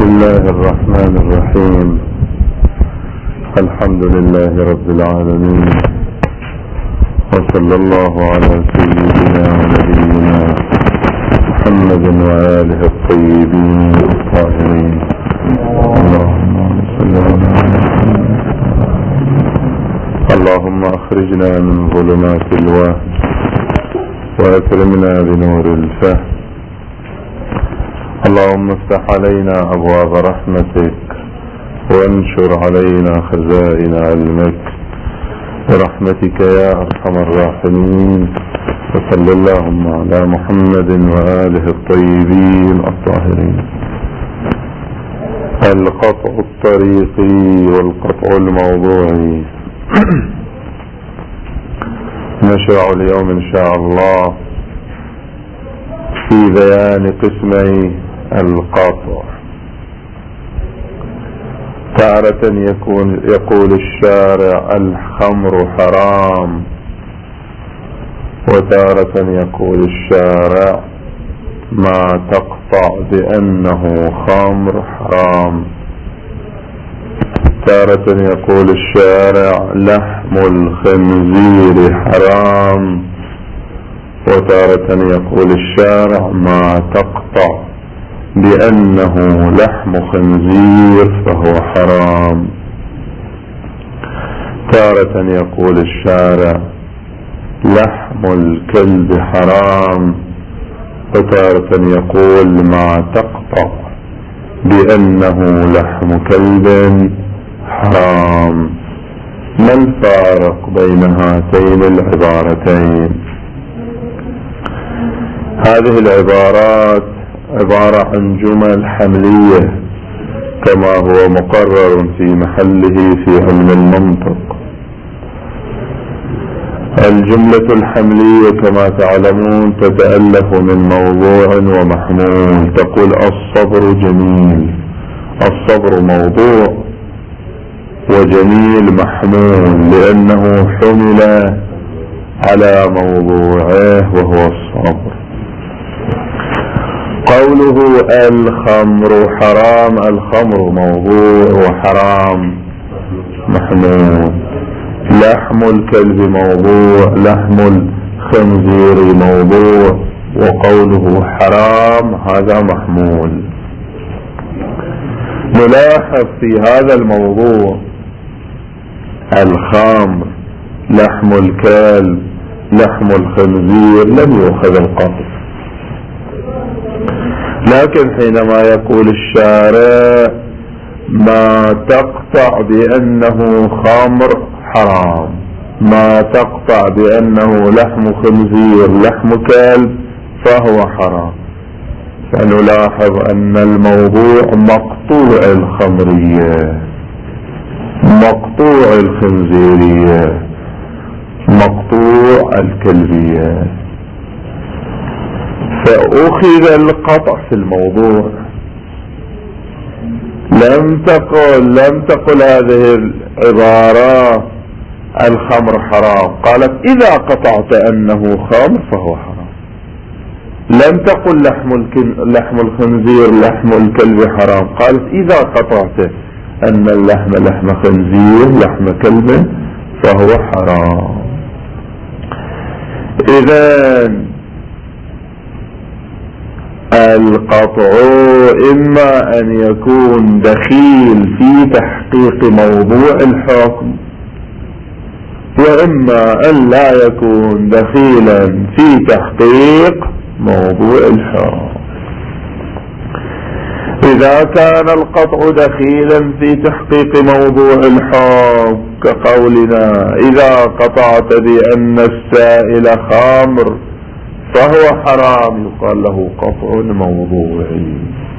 الله الرحمن الرحيم. الحمد لله رب العالمين، وصلى الله على سيدنا ونبينا محمد وآله الطيبين الطاهرين. اللهم أخرجنا من ظلمات الوهم وأكرمنا بنور الفهم. اللهم افتح علينا أبواب رحمتك وانشر علينا خزائن علمك برحمتك يا أرحم الراحمين. وصلى اللهم على محمد وآله الطيبين الطاهرين. القطع الطريقي والقطع الموضوعي. نشرع اليوم إن شاء الله في بيان قسمي القطع. تارة يقول الشارع الخمر حرام، وتارة يقول الشارع ما تقطع بأنه خمر حرام. تارة يقول الشارع لحم الخنزير حرام، وتارة يقول الشارع ما تقطع بأنه لحم خنزير فهو حرام. تارة يقول الشارع لحم الكلب حرام، وتارة يقول ما تقطع بأنه لحم كلب حرام. ما الفارق بين هاتين العبارتين؟ هذه العبارات عبارة عن جمل حملية كما هو مقرر في محله في علم المنطق. الجملة الحملية كما تعلمون تتألف من موضوع ومحمول. تقول الصبر جميل، الصبر موضوع وجميل محمول لأنه حمل على موضوعه وهو الصبر. قوله الخمر حرام، الخمر موضوع وحرام محمول. لحم الكلب موضوع، لحم الخنزير موضوع، وقوله حرام هذا محمول. نلاحظ في هذا الموضوع الخمر، لحم الكلب، لحم الخنزير لم يؤخذ القطع، لكن حينما يقول الشارع ما تقطع بأنه خمر حرام، ما تقطع بأنه لحم خنزير لحم كلب فهو حرام، فنلاحظ أن الموضوع مقطوع الخمرية، مقطوع الخنزيرية، مقطوع الكلبية، فأخذ القطع في الموضوع. لم تقل هذه العبارة الخمر حرام، قالت إذا قطعت أنه خمر فهو حرام. لم تقل لحم الخنزير لحم الكلب حرام، قالت إذا قطعت أن اللحم لحم خنزير لحم كلب فهو حرام. إذن القطع إما أن يكون دخيل في تحقيق موضوع الحكم، وإما أن لا يكون دخيلا في تحقيق موضوع الحكم. إذا كان القطع دخيلا في تحقيق موضوع الحكم كقولنا إذا قطعت بأن السائل خمر فهو حرام، يقال له قطع موضوعي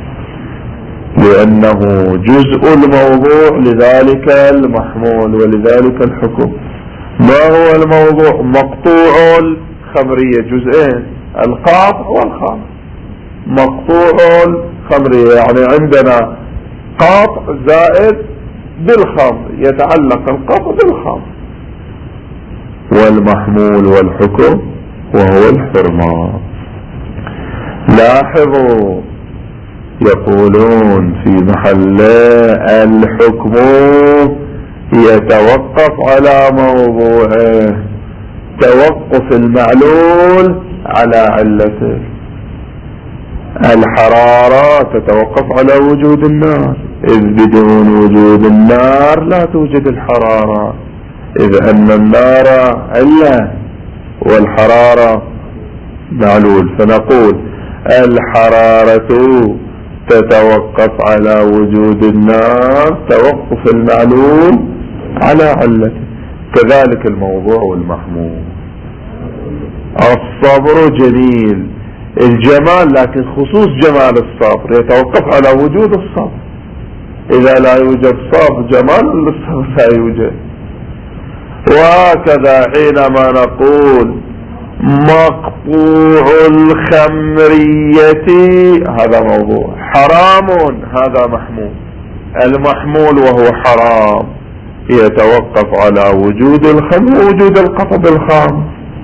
لأنه جزء الموضوع لذلك المحمول ولذلك الحكم. ما هو الموضوع؟ مقطوع الخمرية جزئين، القاطع والخامر. مقطوع الخمرية يعني عندنا قاطع زائد بالخمر، يتعلق القطع بالخمر، والمحمول والحكم وهو الحرمان. لاحظوا يقولون في محل الحكم يتوقف على موضوعه، توقف المعلول على علته. الحرارة تتوقف على وجود النار، إذ بدون وجود النار لا توجد الحرارة، إذ أن النار علة والحرارة معلول. فنقول الحرارة تتوقف على وجود النار توقف المعلول على علته. كذلك الموضوع والمحمول. الصبر جميل، الجمال لكن خصوص جمال الصبر يتوقف على وجود الصبر. إذا لا يوجد صبر جمال للصبر لا يوجد. وهكذا حينما نقول مقطوع الخمرية هذا موضوع، حرام هذا محمول. المحمول وهو حرام يتوقف على وجود الخمر ووجود القطع بالخام.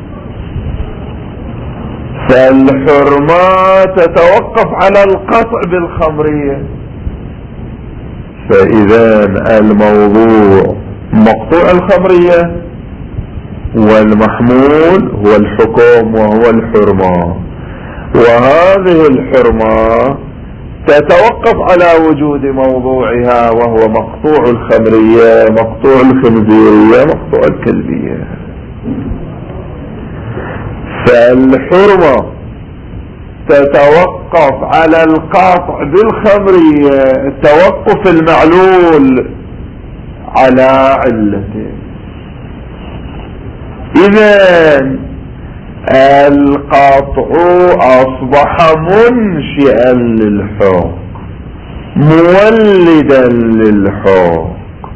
فالحرمة تتوقف على القطع بالخمرية. فإذا الموضوع مقطوع الخمرية والمحمول هو الحكم وهو الحرمة. وهذه الحرمة تتوقف على وجود موضوعها وهو مقطوع الخمرية، مقطوع الخنزيرية، مقطوع الكلبية. فالحرمة تتوقف على القطع بالخمرية، توقف المعلول على علته. إذن القطع أصبح منشئا للحكم، مولدا للحكم.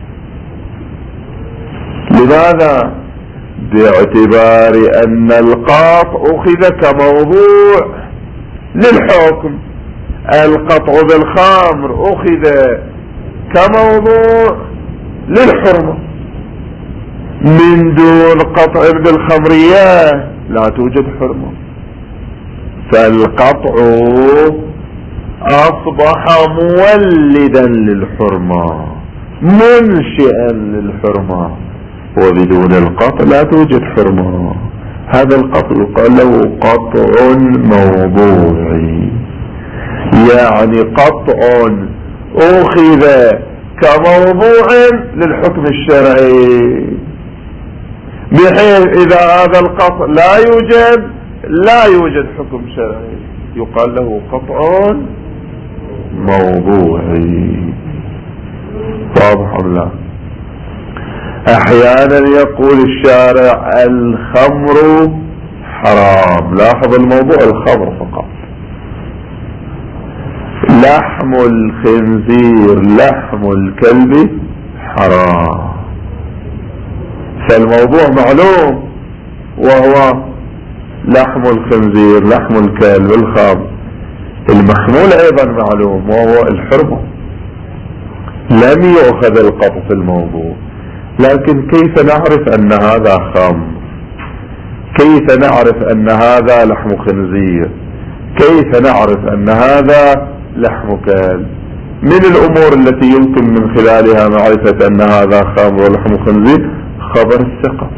لماذا؟ باعتبار أن القطع أخذ كموضوع للحكم، القطع بالخمر أخذ كموضوع للحرمة. من دون قطع بالخمرية لا توجد حرمة. فالقطع أصبح مولدا للحرمة، منشئا للحرمة، وبدون القطع لا توجد حرمة. هذا القطع يقال له قطع موضوعي، يعني قطع أخذ كموضوع للحكم الشرعي، بحيث إذا هذا القطع لا يوجد حكم شرعي، يقال له قطع موضوعي. واضح أم لا؟ أحيانا يقول الشارع الخمر حرام، لاحظ الموضوع الخمر فقط. لحم الخنزير لحم الكلب حرام، فالموضوع معلوم وهو لحم الخنزير لحم الكلب الخمر. المحمول ايضا معلوم وهو الحرمة. لم يؤخذ القطع في الموضوع، لكن كيف نعرف ان هذا خمر؟ كيف نعرف ان هذا لحم خنزير؟ كيف نعرف ان هذا لحم كلب؟ من الامور التي يمكن من خلالها معرفة ان هذا خمر ولحم خنزير؟ خبر الثقة.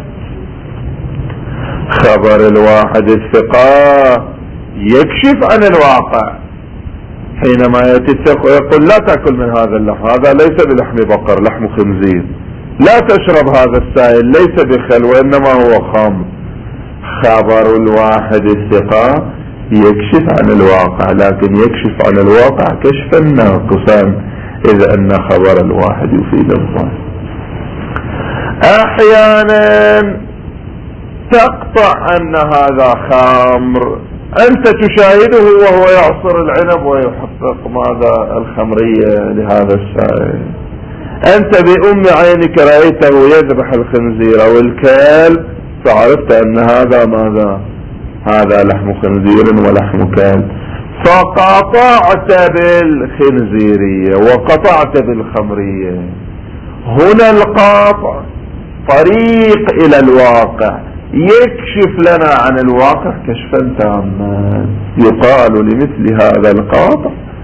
خبر الواحد الثقة يكشف عن الواقع. حينما يأتي الثقة ويقول لا تأكل من هذا اللحم، هذا ليس بلحم بقر لحم خنزير. لا تشرب هذا السائل ليس بخل وإنما هو خمر. خبر الواحد الثقة يكشف عن الواقع، لكن يكشف عن الواقع كشفا ناقصا، إذ أن خبر الواحد يفيد الظن. أحيانا تقطع أن هذا خمر، أنت تشاهده وهو يعصر العنب ويحقق ماذا الخمرية لهذا السائل. أنت بأم عينك رأيته يذبح الخنزير أو الكلب، فعرفت أن هذا ماذا؟ هذا لحم خنزير ولحم كلب، فقطعت بالخنزيرية وقطعت بالخمرية. هنا القطع طريق إلى الواقع، يكشف لنا عن الواقع كشفا تاما. يقال لمثل هذا القطع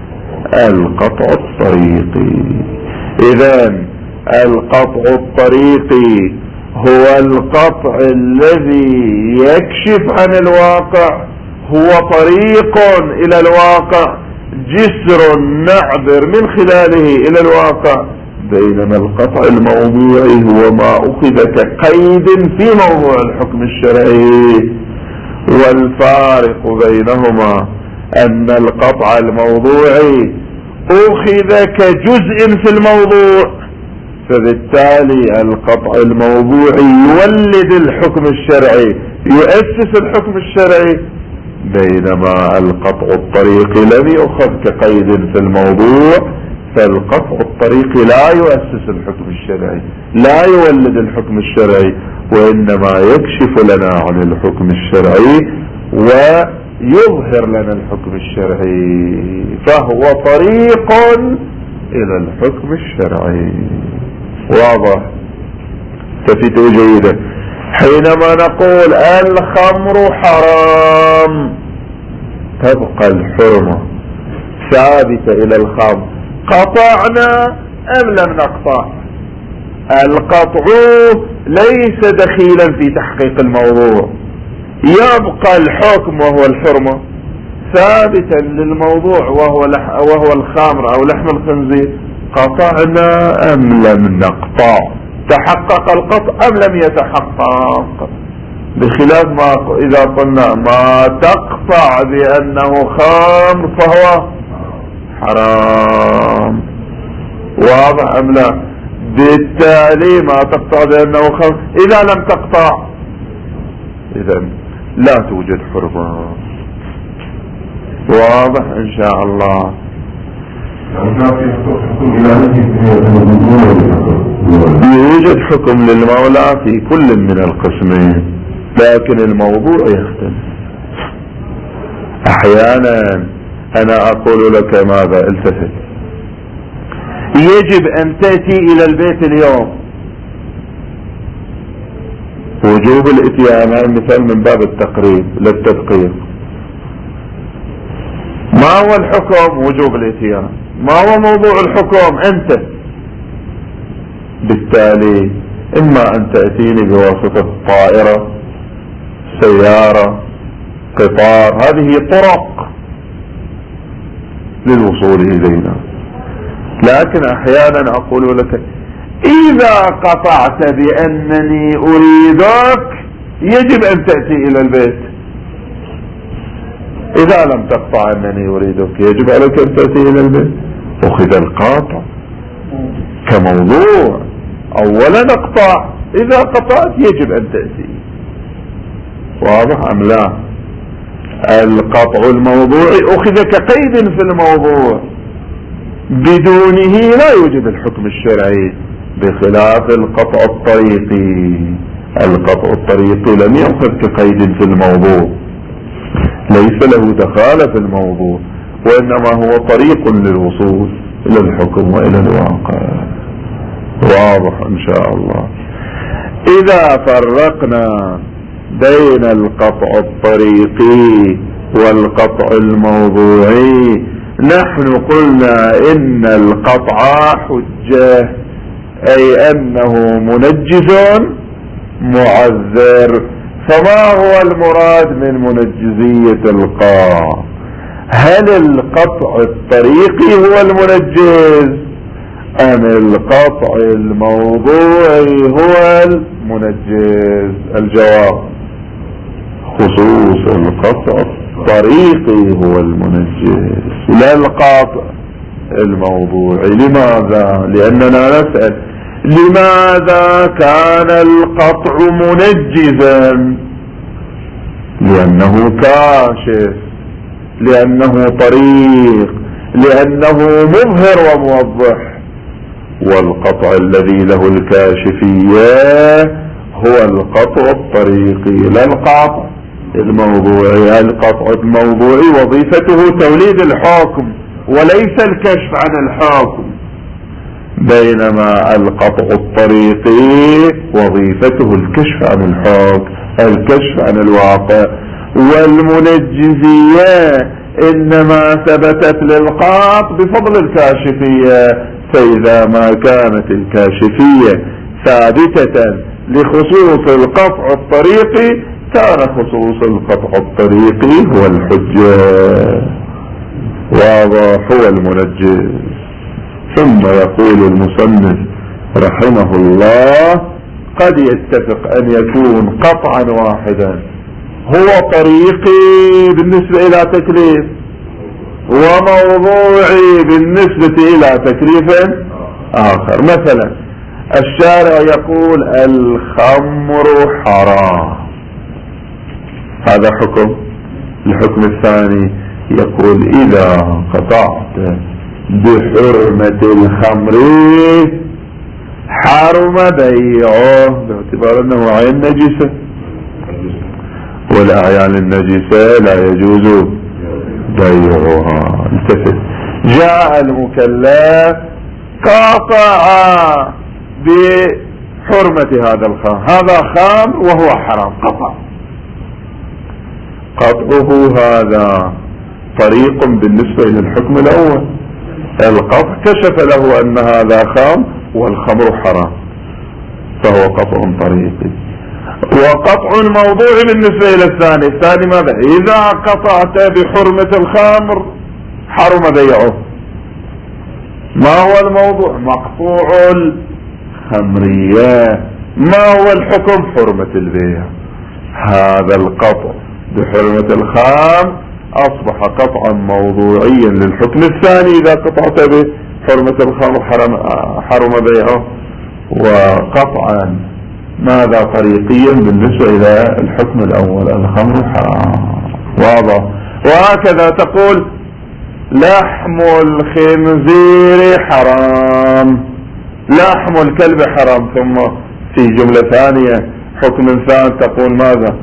القطع الطريقي. إذن القطع الطريقي هو القطع الذي يكشف عن الواقع، هو طريق إلى الواقع، جسر نعبر من خلاله إلى الواقع. بينما القطع الموضوعي هو ما أخذ كقيد في موضوع الحكم الشرعي. والفارق بينهما أن القطع الموضوعي أخذ كجزء في الموضوع، فبالتالي القطع الموضوعي يولد الحكم الشرعي، يؤسس الحكم الشرعي. بينما القطع الطريقي لم يؤخذ كقيد في الموضوع، فالقطع الطريقي لا يؤسس الحكم الشرعي، لا يولد الحكم الشرعي، وإنما يكشف لنا عن الحكم الشرعي ويظهر لنا الحكم الشرعي، فهو طريق إلى الحكم الشرعي. واضح؟ تفتوا جيدا. حينما نقول الخمر حرام تبقى الحرمة ثابتة إلى الخمر، قطعنا أم لم نقطع؟ القطع ليس دخيلا في تحقيق الموضوع، يبقى الحكم وهو الحرمة ثابتا للموضوع وهو الخمر أو لحم الخنزير. قطعنا أم لم نقطع؟ تحقق القطع أم لم يتحقق؟ بخلاف ما إذا قلنا ما تقطع بأنه خمر فهو حرام. واضح أم لا؟ بالتالي ما تقطع بأنه خمر إذا لم تقطع إذن لا توجد حرمة. واضح إن شاء الله. يوجد حكم للمولى في كل من القسمين، لكن الموضوع يختلف. احيانا انا اقول لك ماذا؟ التفت، يجب ان تأتي الى البيت اليوم. وجوب الاتيان مثال من باب التقريب للتدقيق. ما هو الحكم؟ وجوب الاتيان. ما هو موضوع الحكم؟ انت. بالتالي اما ان تأتيني بواسطة طائرة، سيارة، قطار، هذه طرق للوصول الينا. لكن احيانا اقول لك اذا قطعت بانني اريدك يجب ان تأتي الى البيت. اذا لم تقطع انني اريدك يجب عليك ان تأتي الى البيت. اخذ القاطع كموضوع. اولا اقطع، اذا قطعت يجب ان تأتي. واضح ام لا؟ القطع الموضوعي اخذ كقيد في الموضوع، بدونه لا يوجد الحكم الشرعي، بخلاف القطع الطريقي. القطع الطريقي لم يأخذ كقيد في الموضوع، ليس له دخالة في الموضوع، وإنما هو طريق للوصول إلى الحكم وإلى الواقع. واضح إن شاء الله. إذا فرقنا بين القطع الطريقي والقطع الموضوعي، نحن قلنا إن القطع حجة، أي أنه منجز معذر. فما هو المراد من منجزية القاع؟ هل القطع الطريقي هو المنجز ام القطع الموضوعي هو المنجز؟ الجواب خصوص القطع الطريقي هو المنجز لا القطع الموضوعي. لماذا؟ لاننا نسأل لماذا كان القطع منجزا؟ لانه كاشف، لانه طريق، لانه مظهر وموضح. والقطع الذي له الكاشفية هو القطع الطريقي لا القطع الموضوعي. القطع الموضوعي وظيفته توليد الحكم وليس الكشف عن الحكم، بينما القطع الطريقي وظيفته الكشف عن الحكم، الكشف عن الواقع. والمنجزية إنما ثبتت للقاط بفضل الكاشفية. فإذا ما كانت الكاشفية ثابتة لخصوص القطع الطريقي كان خصوص القطع الطريقي هو الحجة، واضح، هو المنجز. ثم يقول المصنف رحمه الله: قد يتفق أن يكون قطعا واحدا هو طريقي بالنسبة إلى تكليف، وموضوعي بالنسبة إلى تكليف آخر. مثلا الشارع يقول الخمر حرام، هذا حكم. الحكم الثاني يقول إذا قطعت بحرمة الخمر حرم بيعه، باعتبار أنه عين نجسة، والأعيان النجسة لا يجوز بيعها. التفت، جاء المكلف قاطع بحرمة هذا الخمر، هذا خمر وهو حرام، قطع. قطعه هذا طريق بالنسبة إلى الحكم الأول. القطع كشف له أن هذا خمر والخمر حرام، فهو قطع طريقي. وقطع موضوعي بالنسبة إلى الثاني. الثاني ماذا؟ إذا قطعت بحرمة الخمر حرم بيعه. ما هو الموضوع؟ مقطوع الخمرية. ما هو الحكم؟ حرمة البيع. هذا القطع بحرمة الخمر أصبح قطعا موضوعيا للحكم الثاني. إذا قطعت بحرمة الخمر حرم بيعه. وقطعا ماذا؟ طريقيا بالنسبة إلى الحكم الأول، الخمر حرام، واضح. وهكذا تقول لحم الخنزير حرام، لحم الكلب حرام. ثم في جملة ثانية حكم ثاني تقول ماذا؟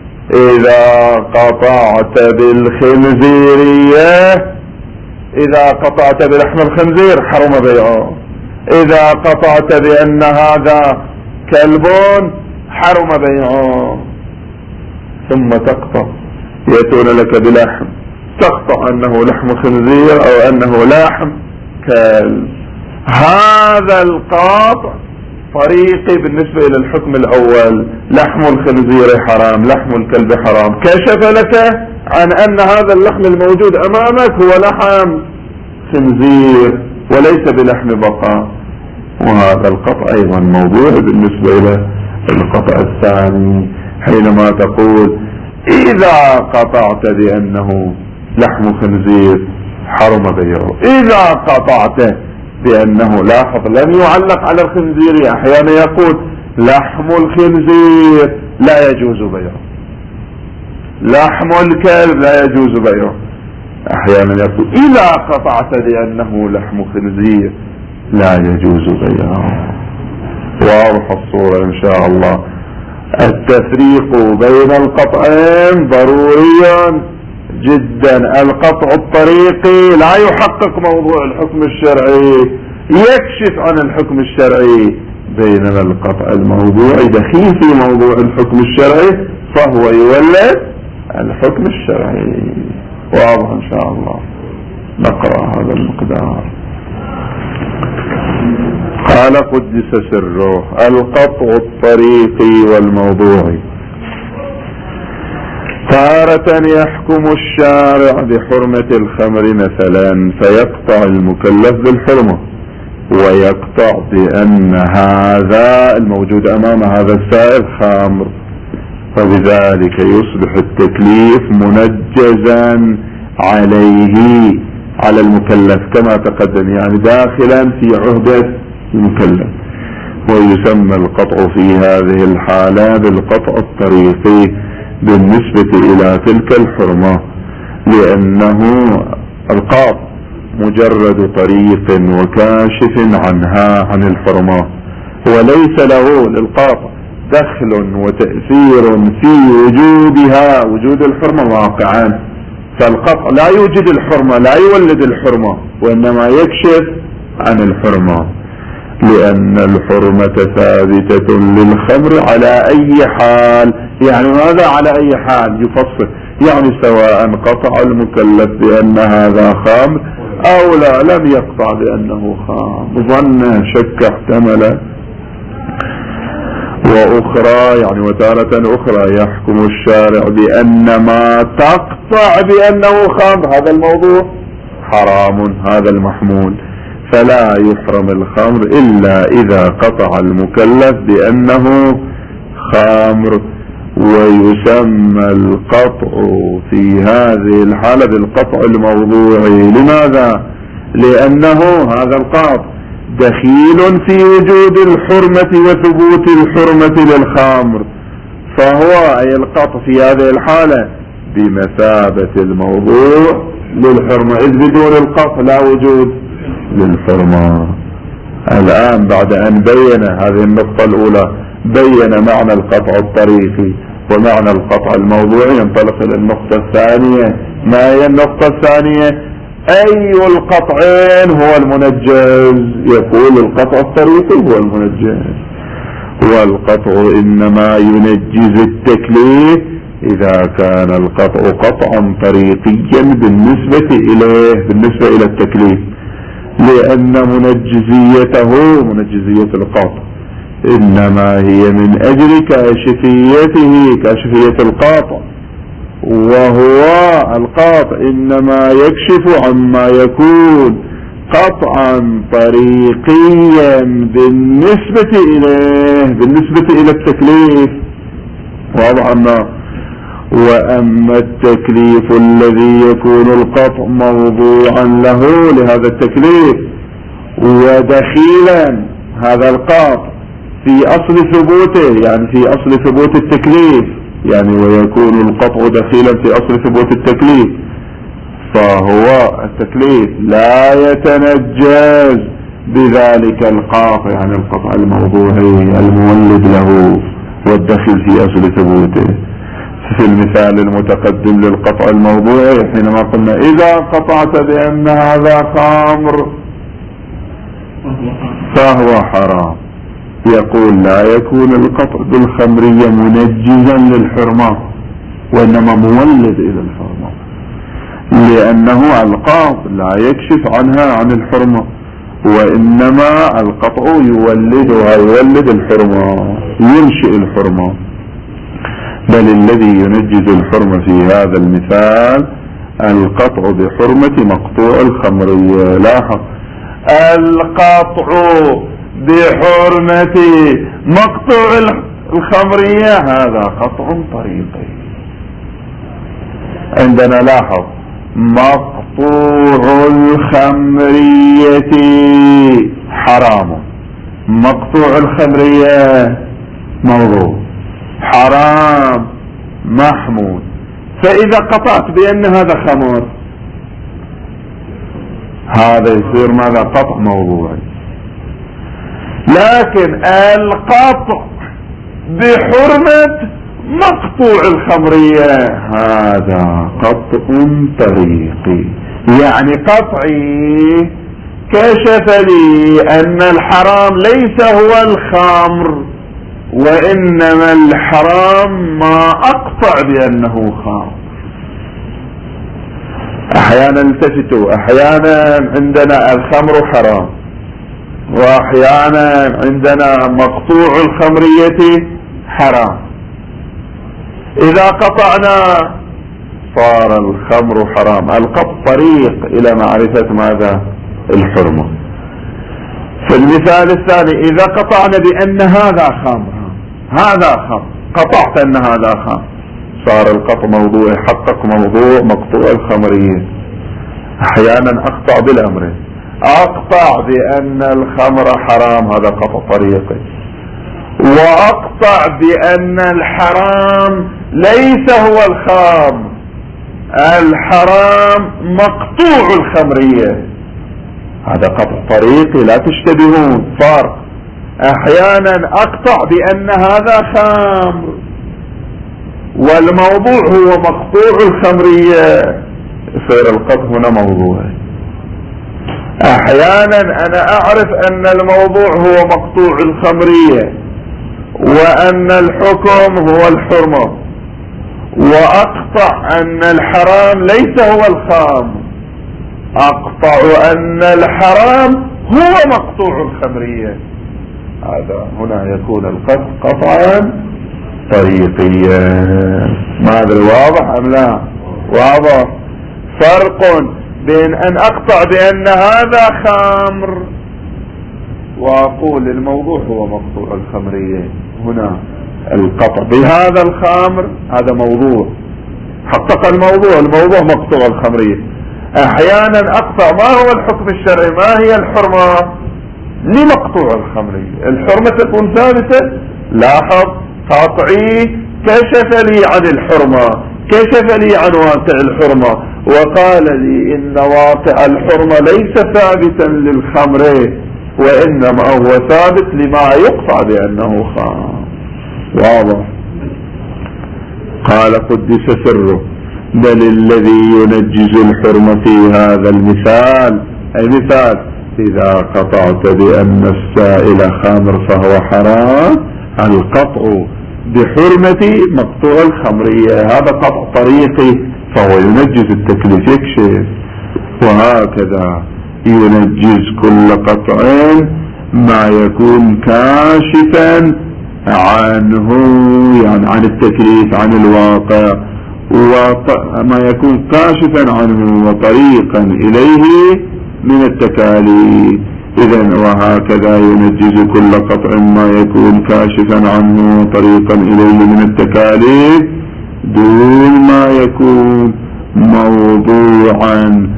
إذا قطعت بالخنزيرية، إذا قطعت بلحم الخنزير حرم بيعه. إذا قطعت بأن هذا كلب حرم بيعه. ثم تقطع، يأتون لك بلحم، تقطع أنه لحم خنزير أو أنه لحم كلب. هذا القاطع طريقي بالنسبة إلى الحكم الأول، لحم الخنزير حرام، لحم الكلب حرام. كشف لك عن أن هذا اللحم الموجود أمامك هو لحم خنزير وليس بلحم بقر. وهذا القطع أيضا موضوع بالنسبة إلى القطع الثاني، حينما تقول إذا قطعت بأنه لحم خنزير حرم بيعه. إذا قطعت بأنه، لاحظ لم يعلق على الخنزير، أحيانا يقول لحم الخنزير لا يجوز بيعه، لحم الكلب لا يجوز بيعه. أحيانا يقول إذا قطعت بأنه لحم خنزير لا يجوز بيعه. واضح الصورة إن شاء الله. التفريق بين القطعين ضروري جدا. القطع الطريقي لا يحقق موضوع الحكم الشرعي، يكشف عن الحكم الشرعي، بينما القطع الموضوعي دخيل في موضوع الحكم الشرعي فهو يولد الحكم الشرعي. واضح ان شاء الله. نقرأ هذا المقدار. قال قدس سره: القطع الطريقي والموضوعي. تارة يحكم الشارع بحرمة الخمر مثلا فيقطع المكلف بالحرمة، ويقطع بأن هذا الموجود أمام هذا السائل خمر، فبذلك يصبح التكليف منجزا عليه، على المكلف كما تقدم، يعني داخلا في عهدة المكلف. ويسمى القطع في هذه الحالة بالقطع الطريقي بالنسبة إلى تلك الحرمة، لأنه القاطع مجرد طريق وكاشف عنها عن الحرمة، وليس له للقاطع دخل وتأثير في وجودها، وجود الحرمة واقعا. فالقطع لا يوجد الحرمة، لا يولد الحرمة، وإنما يكشف عن الحرمة، لأن الحرمة ثابتة للخمر على أي حال. يعني ماذا على أي حال؟ يفصل، يعني سواء قطع المكلف بأن هذا خمر أو لا، لم يقطع بأنه خمر، ظن شك احتمل. وأخرى يعني وتارة أخرى يحكم الشارع بأن ما تقطع بأنه خمر هذا الموضوع حرام، هذا المحمول، فلا يحرم الخمر إلا إذا قطع المكلف بأنه خمر. ويسمى القطع في هذه الحالة بالقطع الموضوعي. لماذا؟ لأنه هذا القطع دخيل في وجود الحرمة وثبوت الحرمة للخمر، فهو أي القطع في هذه الحالة بمثابة الموضوع للحرمة، إذ بدون القطع لا وجود للحرمة. الآن بعد أن بين هذه النقطة الأولى، بين معنى القطع الطريقي ومعنى القطع الموضوعي، ينطلق إلى النقطة الثانية. ما هي النقطة الثانية؟ أي القطعين هو المنجز؟ يقول القطع الطريقي هو المنجز، والقطع إنما ينجز التكليف إذا كان القطع قطعا طريقيا بالنسبة إلى التكليف، لأن منجزيته منجزية القطع إنما هي من أجل كاشفية القاطع، وهو القاطع إنما يكشف عما يكون قطعا طريقيا بالنسبة إلى التكليف. واضح؟ وأما التكليف الذي يكون القطع موضوعا له لهذا التكليف ودخيلا هذا القطع في أصل ثبوته، يعني في أصل ثبوت التكليف، يعني ويكون القطع دخيلا في أصل ثبوت التكليف، فهو التكليف لا يتنجز بذلك القاطع، يعني القطع الموضوعي المولد له والدخيل في أصل ثبوته. في المثال المتقدم للقطع الموضوعي حينما قلنا إذا قطعت بأن هذا خمر فهو حرام، يقول لا يكون القطع بالخمرية منجزا للحرمة، وإنما مولد إلى الحرمة، لأنه القاطع لا يكشف عنها عن الحرمة، وإنما القطع يولد الحرمة، ينشئ الحرمة. بل الذي ينجز الحرمة في هذا المثال القطع بحرمة مقطوع الخمرية. لاحظ، القطع بحرمة مقطوع الخمرية هذا قطع طريقي عندنا. لاحظ، مقطوع الخمرية حرام، مقطوع الخمرية موضوع، حرام محمود. فإذا قطعت بأن هذا خمر هذا يصير ماذا؟ قطع موضوعي. لكن القطع بحرمة مقطوع الخمرية هذا قطع طريقي، يعني قطعي كشف لي أن الحرام ليس هو الخمر، وإنما الحرام ما أقطع بأنه خمر. أحيانا التفتوا، أحيانا عندنا الخمر حرام، وأحيانا عندنا مقطوع الخمرية حرام. إذا قطعنا صار الخمر حرام. القطع طريق إلى معرفة ماذا؟ الحرمة. في المثال الثاني إذا قطعنا بأن هذا خمر، هذا خمر، قطعت أن هذا خمر، صار القطع موضوع، حقق موضوع مقطوع الخمرية. أحيانا أقطع بالأمر، أقطع بأن الخمر حرام، هذا قطع طريقي، وأقطع بأن الحرام ليس هو الخمر، الحرام مقطوع الخمرية، هذا قطع طريقي. لا تشتبهون، فرق. أحيانا أقطع بأن هذا خمر والموضوع هو مقطوع الخمرية، يصير القطع هنا موضوع. أحيانا أنا أعرف أن الموضوع هو مقطوع الخمرية وأن الحكم هو الحرمة، وأقطع أن الحرام ليس هو الخام، أقطع أن الحرام هو مقطوع الخمرية. هذا هنا يكون القطع قطعا طريقيا. ما أدري واضح أم لا؟ واضح. فرق بين أن أقطع بأن هذا خمر وأقول الموضوع هو مقطوع الخمرية. هنا القطع بهذا الخمر هذا موضوع، حقق الموضوع مقطوع الخمرية. أحيانا أقطع ما هو الحكم الشرعي، ما هي الحرمة لمقطوع الخمرية. الحرمة تكون ثابتة. لاحظ قطعي كشف لي عن الحرمة، كشف لي عن واقع الحرمة، وقال لي إن واقع الحرمة ليس ثابتا للخمر، وإنما هو ثابت لما يقطع بأنه خام. واضح. قال قدس سره بل الذي ينجز الحرمة في هذا المثال، أي مثال إذا قطعت بأن السائل خامر فهو حرام، القطع بحرمة مقطوع الخمرية هذا قطع طريقي فهو ينجز التكليف يكشف. وهكذا ينجز كل قطع ما يكون كاشفا عنه، يعني عن التكليف عن الواقع، وما يكون كاشفا عنه وطريقا إليه من التكاليف. إذن وهكذا ينجز كل قطع ما يكون كاشفا عنه وطريقا إليه من التكاليف دون ما يكون موضوعا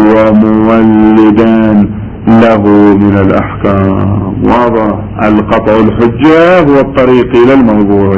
ومولدا له من الأحكام. واضح. القطع الحجة هو الطريق إلى الموضوع.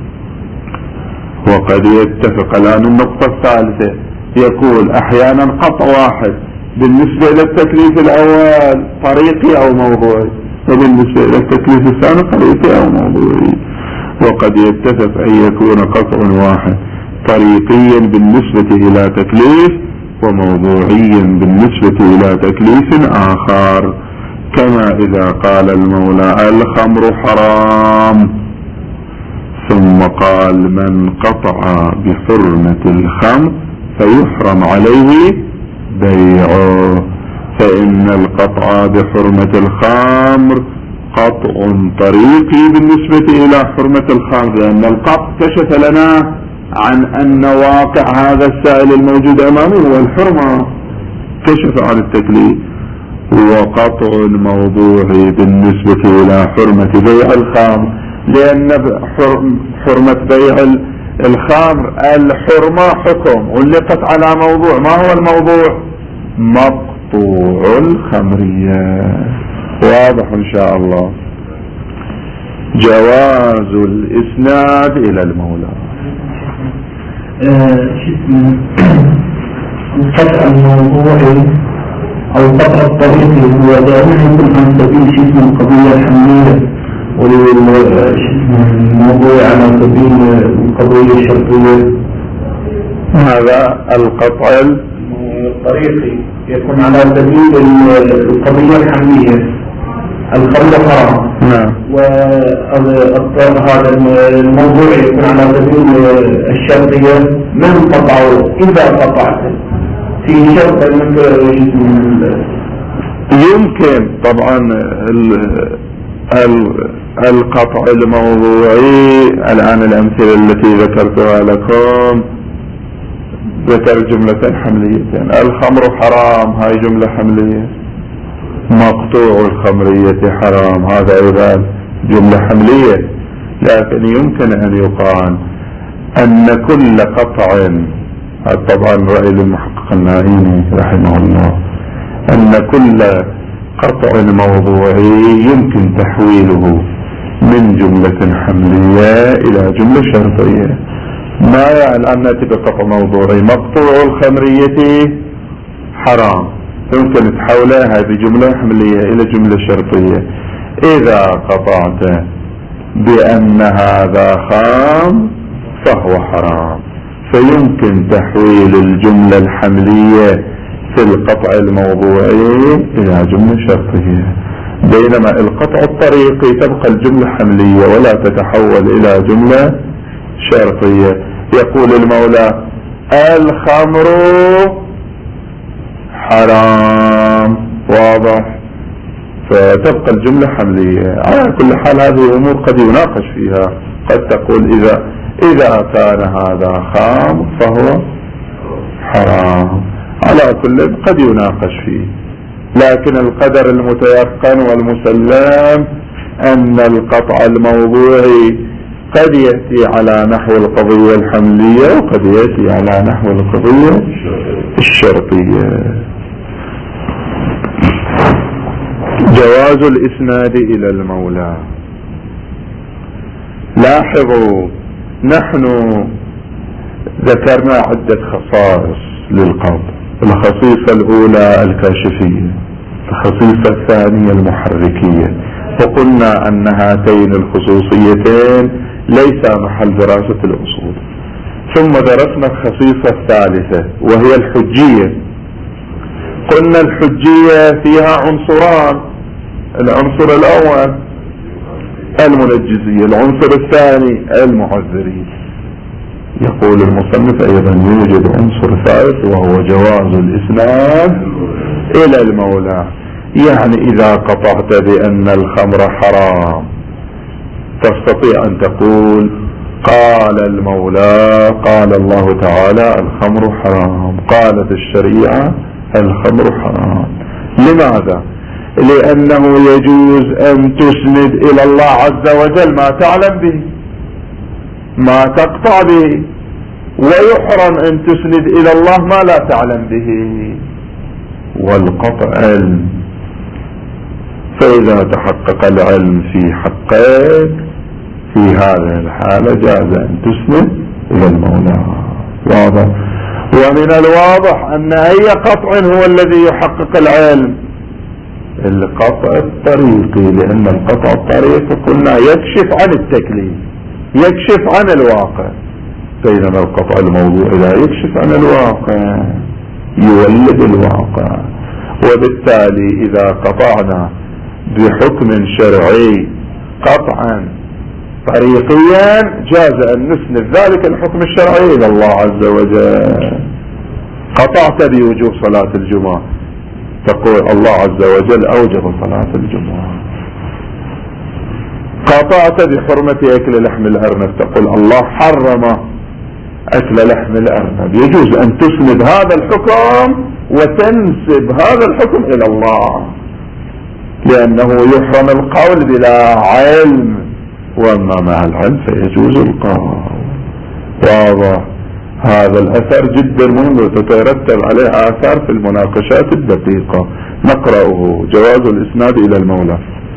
وقد يتفق الآن النقطة الثالثة، يقول أحيانا قطع واحد بالنسبة إلى التكليف الأول طريقي أو موضوعي، وبالنسبة إلى التكليف الثاني طريقي أو موضوعي. وقد يتفق أن يكون قطع واحد طريقيا بالنسبة إلى تكليف وموضوعيا بالنسبة إلى تكليف آخر، كما إذا قال المولى الخمر حرام ثم قال من قطع بحرمة الخمر فيحرم عليه بيعه، فإن القطع بحرمة الخمر قطع طريقي بالنسبة إلى حرمة الخمر، لأن القطع كشف لنا عن أن واقع هذا السائل الموجود أمامه هو الحرمة، كشف عن التكليف. وقطع موضوعي بالنسبة إلى حرمة بيع الخمر، لأن حرمة بيع الخمر الحرمة حكم علقت على موضوع، ما هو الموضوع؟ مقطوع الخمرية. واضح إن شاء الله. جواز الإسناد إلى المولى. قطع الموضوع أو قطع الطريق هو دائما يكون عن سبيل شسم القضية الحملية، والموضوع على سبيل القضية الشرطية. هذا القطع الطريقي يكون على سبيل القضية الحملية، الخمر حرام. نعم. وهذا الموضوع يكون على سبيل الشرطية. من قطعه إذا قطعته في شرط يمكن طبعا القطع الموضوعي. الآن الأمثلة التي ذكرتها لكم ذكر جملة حمليتين، الخمر حرام هاي جملة حملية، مقطوع الخمرية حرام هذا أيضا جملة حملية. لكن يمكن أن يقال أن كل قطع، طبعا رأي المحقق النائمي رحمه الله، أن كل قطع موضوعي يمكن تحويله من جملة حملية إلى جملة شرطية. ما يعني الآن نأتي بقطع موضوعي مقطوع الخمرية حرام، يمكن تحولها بجملة حملية إلى جملة شرطية. إذا قطعت بأن هذا خام فهو حرام، فيمكن تحويل الجملة الحملية في القطع الموضوعي إلى جملة شرطية، بينما القطع الطريقي تبقى الجملة حملية ولا تتحول إلى جملة شرطية. يقول المولى الخمر حرام، واضح؟ فتبقى الجملة حملية. على كل حال هذه أمور قد يناقش فيها، قد تقول إذا كان هذا خمر فهو حرام، على كل قد يناقش فيه. لكن القدر المتيقن والمسلم أن القطع الموضوعي قد يأتي على نحو القضية الحملية وقد يأتي على نحو القضية الشرطية. جواز الإسناد إلى المولى. لاحظوا نحن ذكرنا عدة خصائص للقطع. الخصيصة الأولى الكاشفية، الخصيصة الثانية المحركية، وقلنا أن هاتين الخصوصيتين ليس محل دراسة الأصول. ثم درسنا الخصيصة الثالثة وهي الحجية. قلنا الحجية فيها عنصران، العنصر الأول المنجزية، العنصر الثاني المعذرية. يقول المصنف أيضا يوجد عنصر ثالث وهو جواز الإسناد إلى المولى. يعني إذا قطعت بأن الخمر حرام تستطيع أن تقول قال المولى قال الله تعالى الخمر حرام، قالت الشريعة الخمر حرام. لماذا؟ لأنه يجوز أن تسند إلى الله عز وجل ما تعلم به، ما تقطع به، ويحرم أن تسند إلى الله ما لا تعلم به، والقطع علم. فإذا تحقق العلم في حقك في هذه الحالة جاز أن تسند إلى المولى. واضح؟ ومن الواضح أن أي قطع هو الذي يحقق العلم؟ القطع الطريقي، لأن القطع الطريقي قلنا يكشف عن التكليف، يكشف عن الواقع، بينما القطع الموضوعي لا يكشف عن الواقع، يولد الواقع. وبالتالي إذا قطعنا بحكم شرعي قطعا طريقيا جاز أن نسند ذلك الحكم الشرعي إلى الله عز وجل. قطعت بوجوب صلاة الجمعة، تقول الله عز وجل أوجب صلاة الجمعة. قطعت بحرمة أكل لحم الأرنب، تقول الله حرم أكل لحم الأرنب. يجوز أن تسند هذا الحكم وتنسب هذا الحكم إلى الله، لأنه يحرم القول بلا علم، وأما مع العلم فيجوز القول. واضح؟ هذا الأثر جدا مهم وتترتب عليه آثار في المناقشات الدقيقة. نقرأه. جواز الإسناد إلى المولى.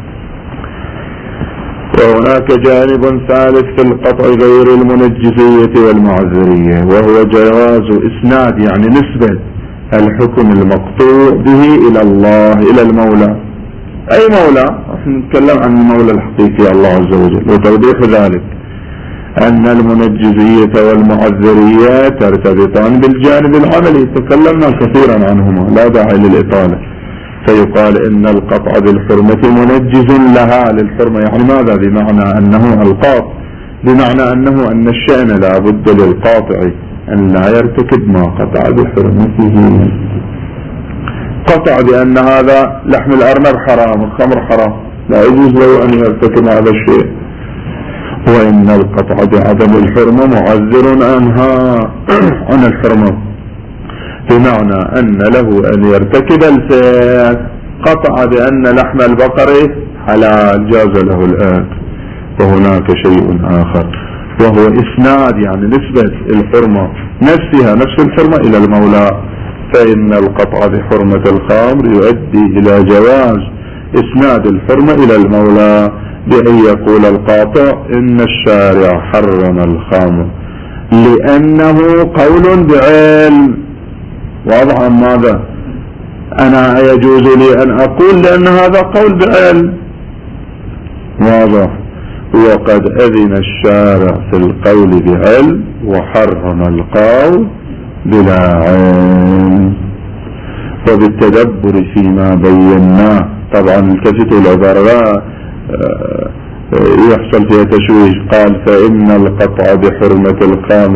وهناك جانب ثالث في القطع غير المنجزية والمعذرية، وهو جواز إسناد يعني نسبة الحكم المقطوع به إلى الله، إلى المولى. أي مولى؟ نحن نتكلم عن المولى الحقيقي الله عز وجل. وتوضيح ذلك أن المنجزية والمعذرية ترتبطان بالجانب العملي، تكلمنا كثيرا عنهما لا داعي للإطالة. فيقال إن القطع بالحرمة منجز لها للحرمة، يعني ماذا؟ بمعنى أنه القاط، بمعنى أنه أن الشأن لا بد للقاطع أن لا يرتكب ما قطع بحرمته. قطع بأن هذا لحم الأرنب حرام، الخمر حرام، لا يجوز له أن يرتكب هذا الشيء. وإن القطع بعدم الحرمة معذر عنها عن الحرمة، بمعنى أن له أن يرتكب الفعل. قطع بأن لحم البقر حلال، جاز له الآن. وهناك شيء آخر وهو إسناد يعني نسبة الحرمة نفسها، نفس الحرمة إلى المولى. فإن القطع بحرمة الخمر يؤدي إلى جواز إسناد الحرمة إلى المولى، بأن يقول القاطع إن الشارع حرم الخمر لأنه قول بعلم. واضح؟ ماذا؟ أنا يجوز لي أن أقول لأن هذا قول بعلم. واضح؟ وقد أذن الشارع في القول بعلم وحرم القول بلا علم. وبالتدبر فيما بيناه، طبعا التفتوا العبارة يحصل فيها تشويش. قال فإن القطع بحرمة الخمر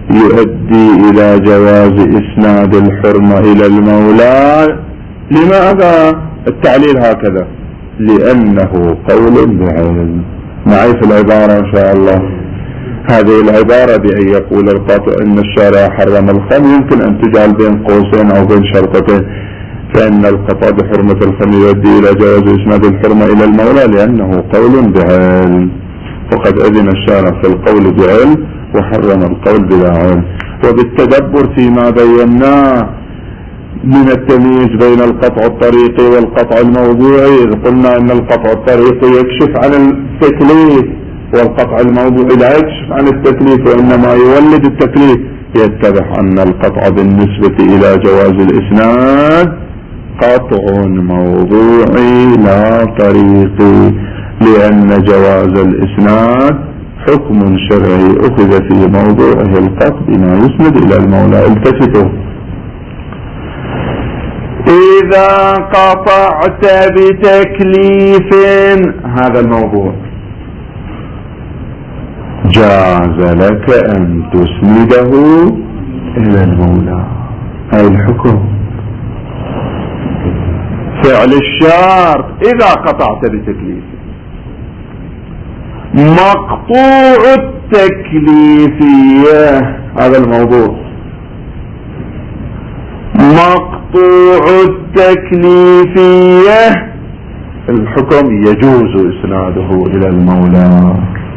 يؤدي إلى جواز إسناد الحرمة إلى المولى. لماذا التعليل هكذا؟ لأنه قول بعلم. معي في العبارة إن شاء الله. هذه العبارة بأن يقول القاطع إن الشارع حرم الخمر يمكن أن تجعل بين قوسين أو بين شرطتين، فإن القطع بحرمة الخمر يؤدي إلى جواز إسناد الحرمة إلى المولى لأنه قول بعلم، وقد أذن الشارع في القول بعلم وحرم القول بلا علم. وبالتدبر فيما بيناه من التمييز بين القطع الطريقي والقطع الموضوعي، قلنا ان القطع الطريقي يكشف عن التكليف والقطع الموضوعي لا يكشف عن التكليف وانما يولد التكليف. يتضح ان القطع بالنسبة الى جواز الاسناد قطع موضوعي لا طريقي، لان جواز الاسناد حكم شرعي اخذ في موضوعه القطع بما يسند الى المولى. التفتوا، إذا قطعت بتكليف هذا الموضوع جاز لك أن تسنده إلى المولى. أي الحكم فعل الشرط إذا قطعت بتكليف. مقطوع التكليفية هذا الموضوع. مقطوع التكليفية الحكم يجوز إسناده إلى المولى.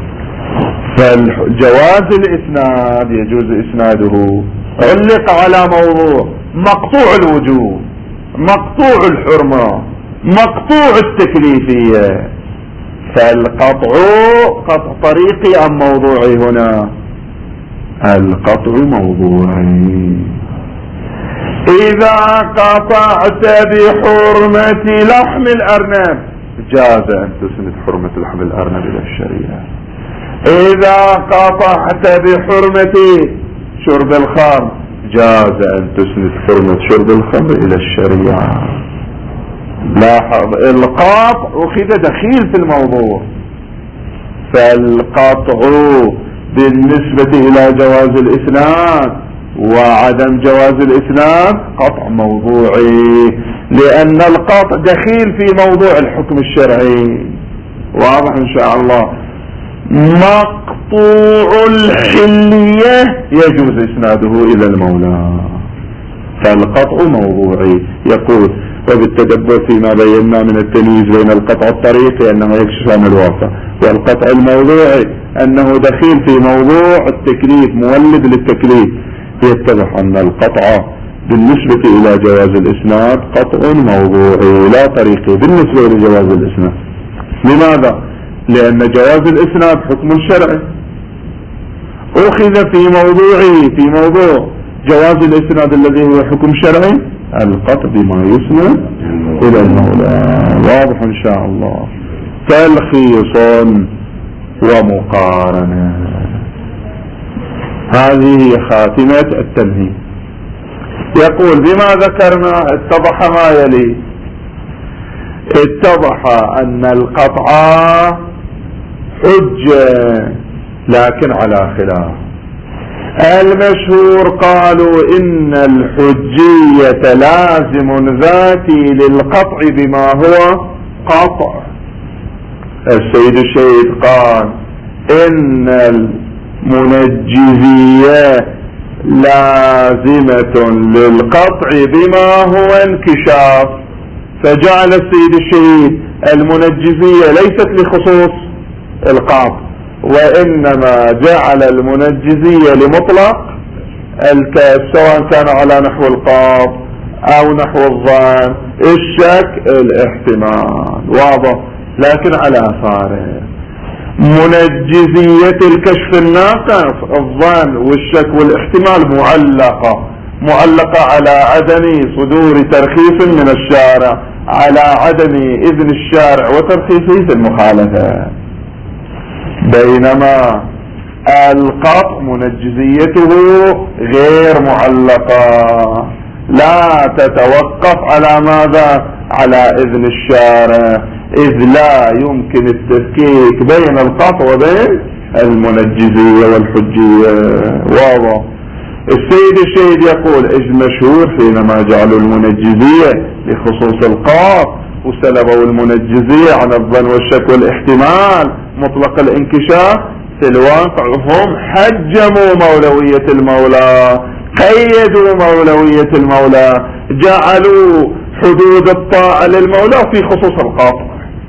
فجواز الإسناد يجوز إسناده علق على موضوع مقطوع الوجوب، مقطوع الحرمة، مقطوع التكليفية. فالقطع قطع طريقي أم موضوعي؟ هنا القطع موضوعي. إذا قطعت بحرمة لحم الأرنب جاز أن تسند حرمة لحم الأرنب إلى الشريعة. إذا قطعت بحرمة شرب الخمر جاز أن تسند حرمة شرب الخمر إلى الشريعة. لاحظ القطع أخذ دخيل في الموضوع. فالقطع بالنسبة إلى جواز الإسناد وعدم جواز الإسناد قطع موضوعي، لأن القطع دخيل في موضوع الحكم الشرعي. واضح إن شاء الله. مقطوع الحلية يجوز إسناده إلى المولى. فالقطع موضوعي. يقول وبالتدبر فيما بينا من التمييز بين القطع الطريقي أنه يكشف عن الواقع والقطع الموضوعي أنه دخيل في موضوع التكليف مولد للتكليف، يتضح أن القطع بالنسبة إلى جواز الإسناد قطع موضوعي لا طريقي بالنسبة لجواز الإسناد. لماذا؟ لأن جواز الإسناد حكم شرعي أخذ في موضوعه في موضوع جواز الإسناد الذي هو حكم شرعي القطع بما يسند إلى المولى. واضح إن شاء الله. تلخيص ومقارنة. هذه خاتمة التمهيد. يقول بما ذكرنا اتضح ما يلي. اتضح أن القطع حجة لكن على خلاف. المشهور قالوا إن الحجية لازم ذاتي للقطع بما هو قطع. السيد الشهيد قال إن المنجزية لازمة للقطع بما هو انكشاف. فجعل السيد الشهيد المنجزية ليست لخصوص القطع، وإنما جعل المنجزية لمطلق الكاف سواء كان على نحو القاف أو نحو الظن، الشك، الاحتمال. واضح. لكن على فارق. منجزية الكشف الناقص الظن والشك والاحتمال معلقة على عدم صدور ترخيص من الشارع، على عدم إذن الشارع وترخيصه في المخالفة. بينما القطع منجزيته غير معلقة، لا تتوقف على ماذا؟ على إذن الشارع، إذ لا يمكن التفكيك بين القطع وبين المنجزية والحجية. واضح. السيد الشهيد يقول المشهور حينما جعلوا المنجزية لخصوص القاف وسلبوا المنجزية عن الظن والشك والاحتمال مطلق الانكشاف، في الواقع هم حجموا مولوية المولى، قيدوا مولوية المولى، جعلوا حدود الطاعة للمولى في خصوص القاطع،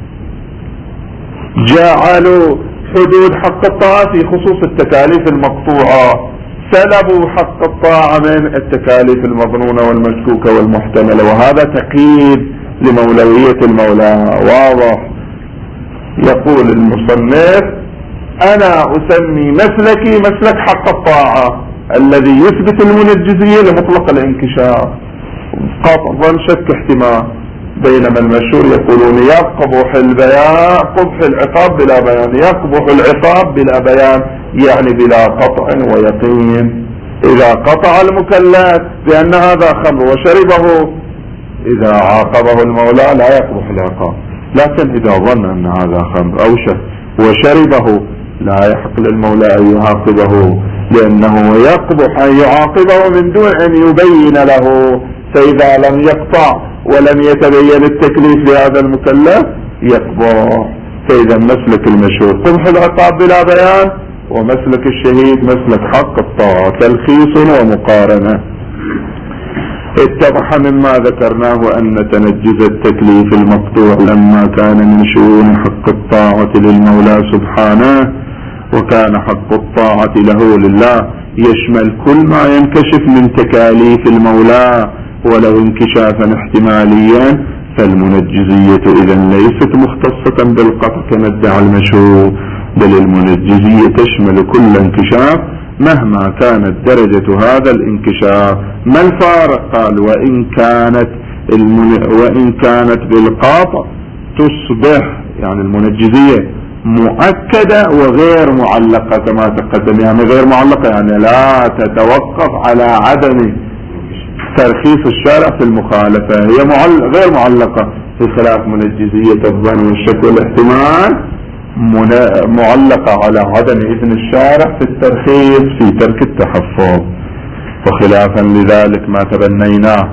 جعلوا حدود حق الطاعة في خصوص التكاليف المقطوعة، سلبوا حق الطاعة من التكاليف المظنونة والمشكوكة والمحتملة، وهذا تقييد لمولوية المولى واضح. يقول المصنف أنا أسمي مسلكي مسلك حق الطاعة الذي يثبت المنجزية لمطلق الانكشاف قطع ظن شك احتمال، بينما المشهور يقولون يقبح البيان قبح العقاب بلا بيان، يقبح العقاب بلا بيان يعني بلا قطع ويقين. إذا قطع المكلف بأن هذا خمر وشربه إذا عاقبه المولى لا يقبح العقاب، لكن إذا ظن أن هذا خمر أو شرب وشربه لا يحق للمولى أن يعاقبه، لأنه يقبح أن يعاقبه من دون أن يبين له، فإذا لم يقطع ولم يتبين التكليف لهذا المكلف يقبح. فإذا مسلك المشهور قبح العقاب بلا بيان، ومسلك الشهيد مسلك حق الطاعة تلخيص ومقارنة. اتضح مما ذكرناه أن تنجز التكليف المقطوع لما كان من شؤون حق الطاعة للمولى سبحانه، وكان حق الطاعة له لله يشمل كل ما ينكشف من تكاليف المولى ولو انكشافا احتماليا، فالمنجزية إذن ليست مختصة بالقطع كما ادعى المشهور، بل المنجزية تشمل كل انكشاف مهما كانت درجة هذا الانكشاف. ما الفارق؟ قال وإن كانت بالقاطع تصبح يعني المنجزية مؤكدة وغير معلقة كما تقدم، يعني غير معلقة يعني لا تتوقف على عدم ترخيص الشارع في المخالفة، هي غير معلقة، بخلاف منجزية الظن والشك والاحتمال معلقة على عدم إذن الشارع في الترخيص في ترك التحفظ. وخلافا لذلك ما تبنيناه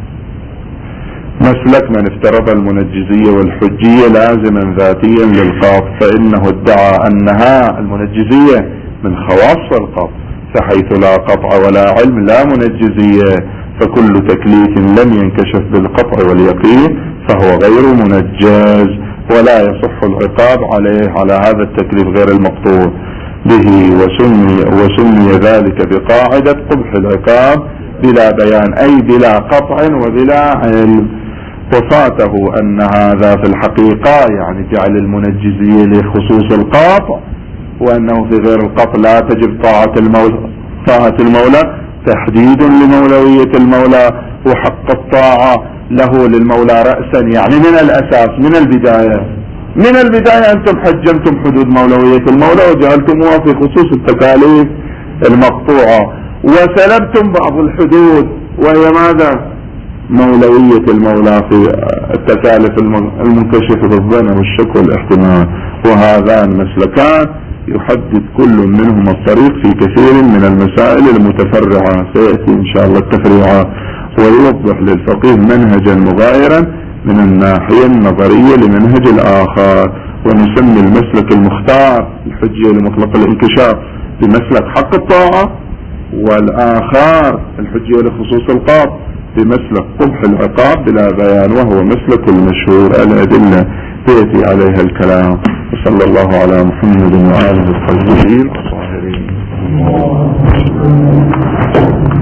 مسلك من افترض المنجزية والحجية لازما ذاتيا للقاط، فإنه ادعى أنها المنجزية من خواص القاط، فحيث لا قطع ولا علم لا منجزية، فكل تكليف لم ينكشف بالقطع واليقين فهو غير منجز، ولا يصح العقاب عليه على هذا التكليف غير المقطوع به، وسمي ذلك بقاعدة قبح العقاب بلا بيان، أي بلا قطع وبلا علم. وفاته أن هذا في الحقيقة يعني جعل المنجزية لخصوص القاطع، وأنه في غير القطع لا تجب طاعة المولى تحديد لمولوية المولى، وحق الطاعة له للمولى رأسا يعني من الأساس من البداية أنتم حجمتم حدود مولوية المولى وجعلتموها في خصوص التكاليف المقطوعة، وسلبتم بعض الحدود وهي ماذا؟ مولوية المولى في التكاليف المنكشفة بالظن والشك والاحتمال. وهذان مسلكان يحدد كل منهما الطريق في كثير من المسائل المتفرعة، سيأتي إن شاء الله التفريعات، ويوضح للفقيه منهجا مغايرا من الناحية النظرية لمنهج الآخر. ونسمي المسلك المختار الحجية لمطلق الانكشاف بمسلك حق الطاعة، والآخر الحجية لخصوص القاط بمسلك قبح العقاب بلا بيان، وهو مسلك المشهور. الأدلة يأتي عليها الكلام. وصلى الله على محمد وآله الطيبين الطاهرين.